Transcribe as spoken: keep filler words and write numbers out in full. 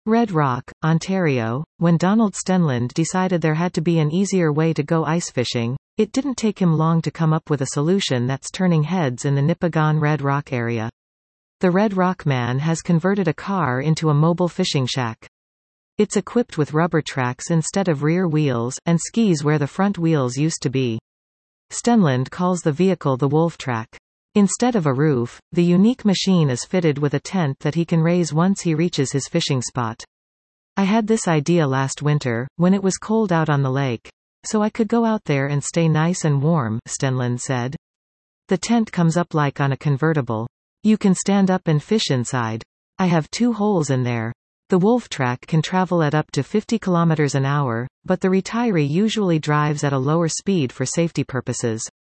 Red Rock, Ontario. When Donald Stenland decided there had to be an easier way to go ice fishing, it didn't take him long to come up with a solution that's turning heads in the Nipigon Red Rock area. The Red Rock Man has converted a car into a mobile fishing shack. It's equipped with rubber tracks instead of rear wheels, and skis where the front wheels used to be. Stenland calls the vehicle the Wolf Track. Instead of a roof, the unique machine is fitted with a tent that he can raise once he reaches his fishing spot. I had this idea last winter, when it was cold out on the lake. So I could go out there and stay nice and warm, Stenland said. The tent comes up like on a convertible. You can stand up and fish inside. I have two holes in there. The Wolf Track can travel at up to fifty kilometers an hour, but the retiree usually drives at a lower speed for safety purposes.